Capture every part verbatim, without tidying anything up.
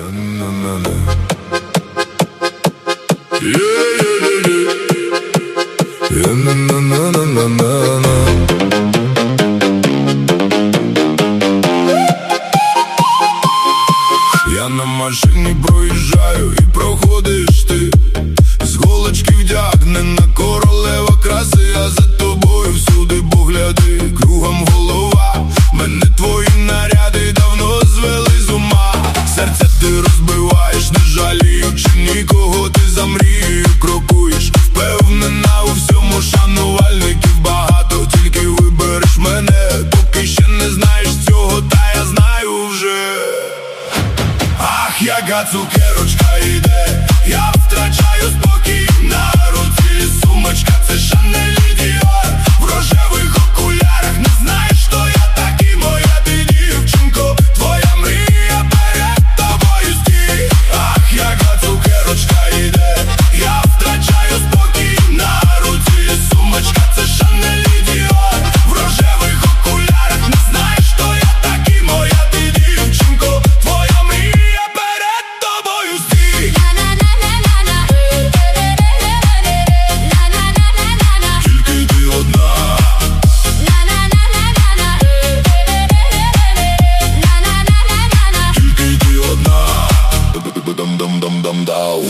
Я на машині проїжджаю і проходиш ти, з голочки вдягнена королева краси, а за тобою всюди погляди, кругом голова. Мене твої наряди давно звели з ума. Серце ти розбиваєш, не жаліючи нікого, ти за мрією крокуєш, впевнена у всьому, шанувальників багато, тільки вибереш мене, поки ще не знаєш цього, та я знаю вже. Ах, яка цукерочка йде, я втрачаю спокій, на руці сумочка, це Шанель і Діор, в рожевих окулярах, не знаєш, що я такий, моя ти дівчинко, твоя мрія перед тобою стій. Ах, яка цукерочка йде, я втрачаю спокій, на руці сумочка, це Шанель і Діор, в рожевих окулярах, не знаєш, що я такий, моя ти дівчинко, твоя мрія перед тобою стій. Тільки ти одна, тільки ти одна, дам-дам-дам-дам-дау.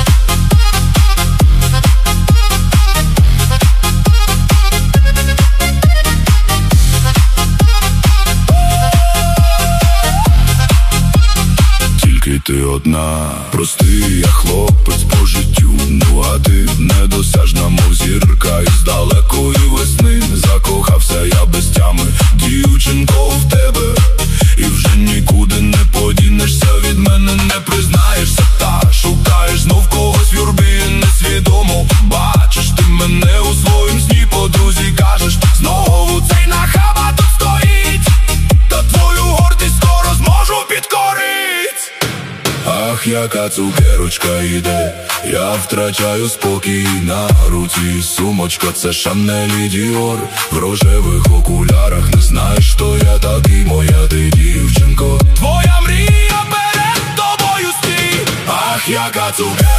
Тільки ти одна, простий я хлопець по життю, ну а ти недосяжна, мов зірка із далекої весни. Закохався я без тями, дівчинко, в тебе, і вже нікуди не подінешся від мене, не признаєшся, та шукаєш знов когось в юрбі, несвідомо бачиш ти мене у своїм сні, подрузі кажеш, знову цей нахаба тут стоїть, та твою гордість скоро зможу підкорить. Ах, яка цукерочка йде, я втрачаю спокій, на руці сумочка, це Шанель і Діор, в рожевих окулярах, не знаєш, що я такий, моя ти дівчинко, твоя мрія перед тобою стій. Ах, яка цукерочка